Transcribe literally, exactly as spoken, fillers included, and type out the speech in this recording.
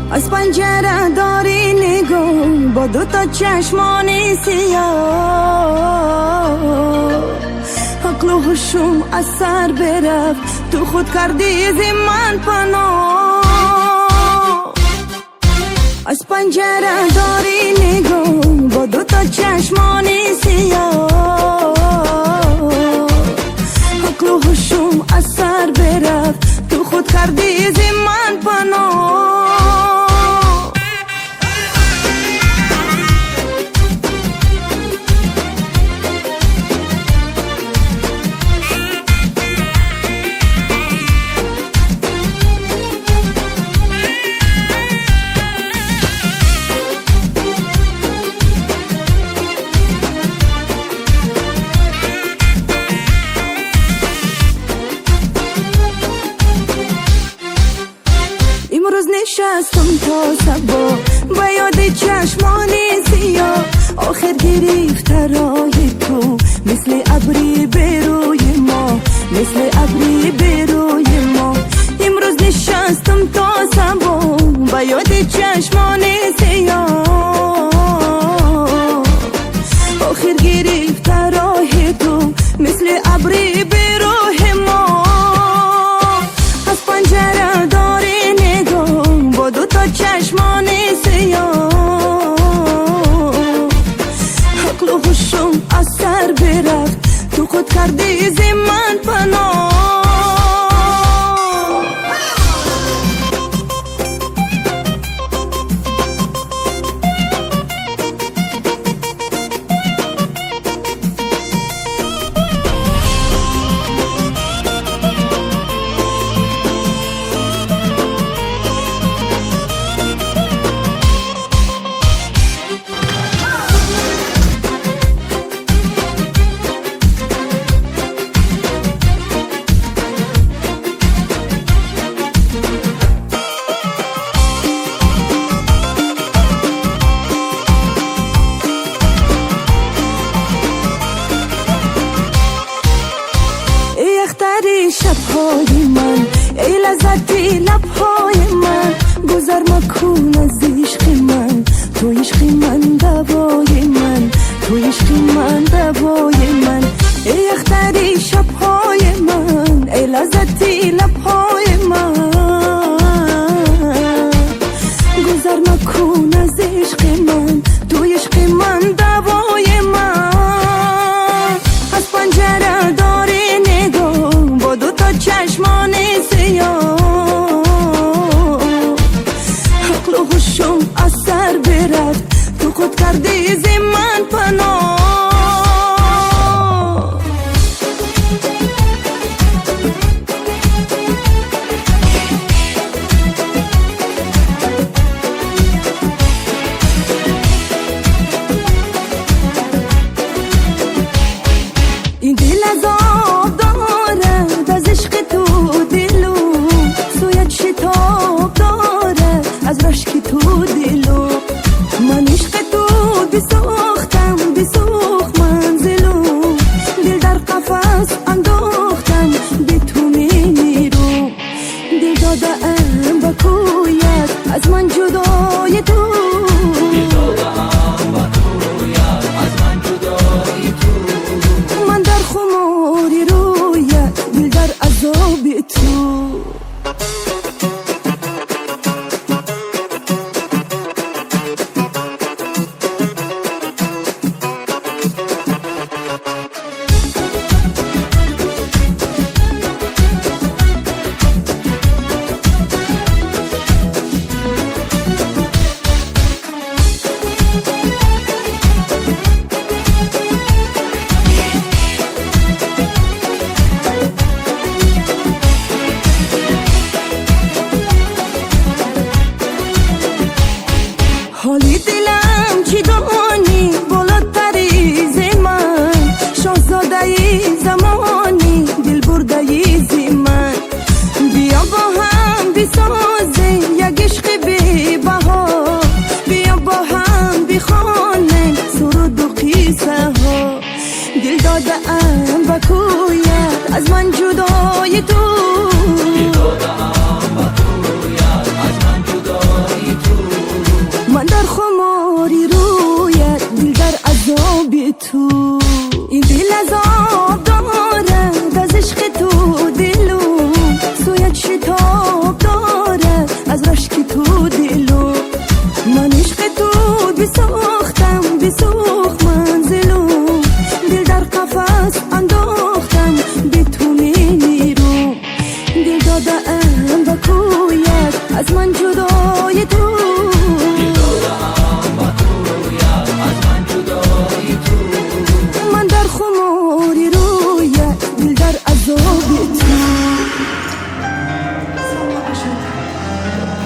از پنجره داری نگاه با دو تا چشمانی سیاه، عقل و هوشم از سر برفت، تو خود کردی از من پناه. از پنجره داری نگاه با دو تا چشمانی سیاه، عقل و هوشم از سر برفت، تو خود کردی از من پناه. امروز نشستم تا صبح با یاد چشمانی سیاه، آخر گرفته راه تو مثل ابری بروی ما، مثل ابری بروی ما. امروز نشستم تا صبح با یاد چشمانی سیاه، آخر گرفته راه تو مثل ابری بروی ما. از پنجره داری دو تا چشمان سیاه، عقل و هوشم از سر برفت، تو خود کردی از من پناه. شبهای من ای لذتی لبهای من، گذر مکن از عشق من، تو عشق من دوای من، تو عشق من دوای من. ای اختری شبهای من ای لذتی لبهای من، گذر مکن از عشق من، تو عشق من دوای من. از پنجره داری نگاه با دو تا چشمان سیاه، عقل و هوشم از سر برفت، تو خود کردی از من پناه. این دل از آب دارد از عشق تو، دلو سویت شتاب دارد از رشک تو دلو. من عشق تو بساختم بساخت منزلو، دل در قفس انداختم به تو میمیرو. دل داده ام با کویت از من جدای تو، دل داده ام با کویت از من جدای تو. من در خماری رویت دل در عذاب تو. حالی دلم چی دانی بالاتری ز من، شاهزاده زمانی دل برده ز من. بیا با هم بسازه یک عشق بی بها، بیا با هم بخوانیم سرود و قصه ها. دل داده ام با کویت از من جدای تو، دل داده ام با کویت از من جدای تو. از من جدا